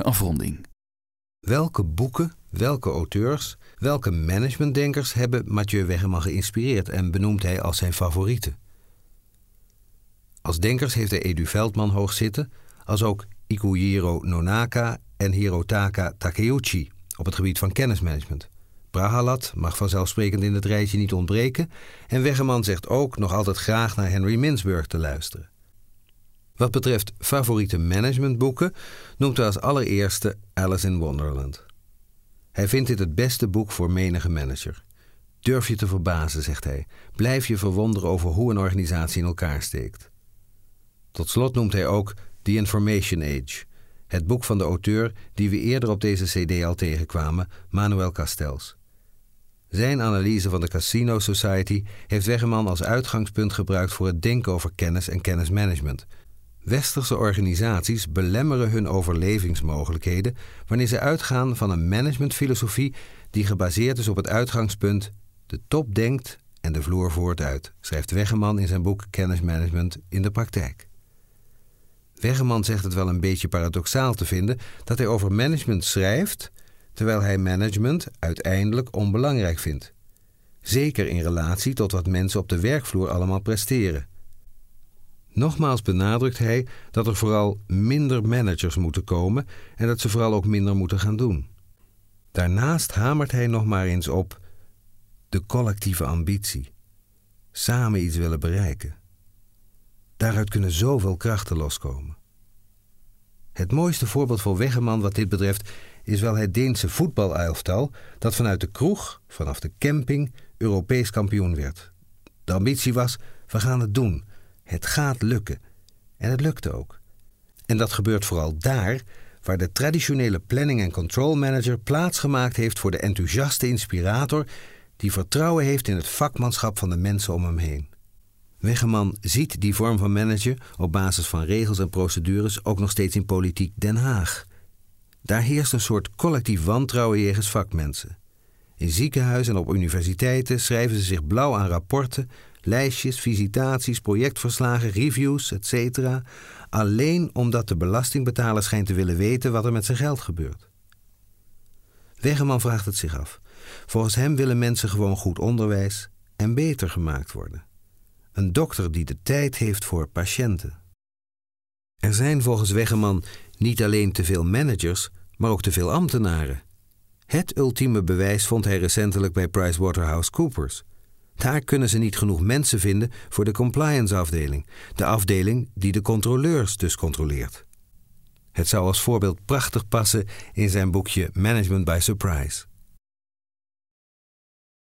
mooie afronding. Welke boeken, welke auteurs, welke managementdenkers hebben Mathieu Weggeman geïnspireerd en benoemt hij als zijn favorieten? Als denkers heeft hij Edu Veldman hoog zitten, als ook Ikujiro Nonaka en Hirotaka Takeuchi op het gebied van kennismanagement. Prahalat mag vanzelfsprekend in het rijtje niet ontbreken en Weggeman zegt ook nog altijd graag naar Henry Mintzberg te luisteren. Wat betreft favoriete managementboeken noemt hij als allereerste Alice in Wonderland. Hij vindt dit het beste boek voor menige manager. Durf je te verbazen, zegt hij. Blijf je verwonderen over hoe een organisatie in elkaar steekt. Tot slot noemt hij ook The Information Age, het boek van de auteur die we eerder op deze cd al tegenkwamen, Manuel Castells. Zijn analyse van de Casino Society heeft Weggeman als uitgangspunt gebruikt voor het denken over kennis en kennismanagement. Westerse organisaties belemmeren hun overlevingsmogelijkheden wanneer ze uitgaan van een managementfilosofie die gebaseerd is op het uitgangspunt de top denkt en de vloer voert uit, schrijft Weggeman in zijn boek Kennismanagement in de praktijk. Weggeman zegt het wel een beetje paradoxaal te vinden dat hij over management schrijft, terwijl hij management uiteindelijk onbelangrijk vindt. Zeker in relatie tot wat mensen op de werkvloer allemaal presteren. Nogmaals benadrukt hij dat er vooral minder managers moeten komen en dat ze vooral ook minder moeten gaan doen. Daarnaast hamert hij nog maar eens op de collectieve ambitie. Samen iets willen bereiken. Daaruit kunnen zoveel krachten loskomen. Het mooiste voorbeeld voor Weggeman wat dit betreft is wel het Deense voetbalelftal dat vanuit de kroeg, vanaf de camping, Europees kampioen werd. De ambitie was, we gaan het doen. Het gaat lukken. En het lukte ook. En dat gebeurt vooral daar waar de traditionele planning- en control manager plaatsgemaakt heeft voor de enthousiaste inspirator die vertrouwen heeft in het vakmanschap van de mensen om hem heen. Weggeman ziet die vorm van managen op basis van regels en procedures ook nog steeds in politiek Den Haag. Daar heerst een soort collectief wantrouwen jegens vakmensen. In ziekenhuizen en op universiteiten schrijven ze zich blauw aan rapporten, lijstjes, visitaties, projectverslagen, reviews, etc. alleen omdat de belastingbetaler schijnt te willen weten wat er met zijn geld gebeurt. Weggeman vraagt het zich af. Volgens hem willen mensen gewoon goed onderwijs en beter gemaakt worden. Een dokter die de tijd heeft voor patiënten. Er zijn volgens Weggeman niet alleen te veel managers, maar ook te veel ambtenaren. Het ultieme bewijs vond hij recentelijk bij PricewaterhouseCoopers. Daar kunnen ze niet genoeg mensen vinden voor de compliance-afdeling, de afdeling die de controleurs dus controleert. Het zou als voorbeeld prachtig passen in zijn boekje Management by Surprise.